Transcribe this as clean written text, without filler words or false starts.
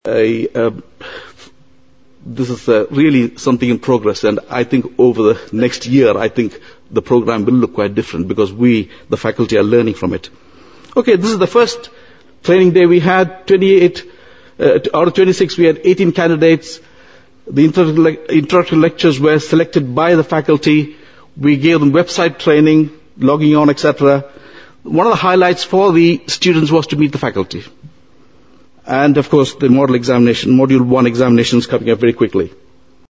This is really something in progress, and I think over the next year, I think the program will look quite different because we, the faculty, are learning from it. Okay, this is the first training day. We had 28, out of 26, we had 18 candidates. The introductory lectures were selected by the faculty. We gave them website training, logging on, etc. One of the highlights for the students was to meet the faculty. And of course, the model examination, module 1 examination is coming up very quickly.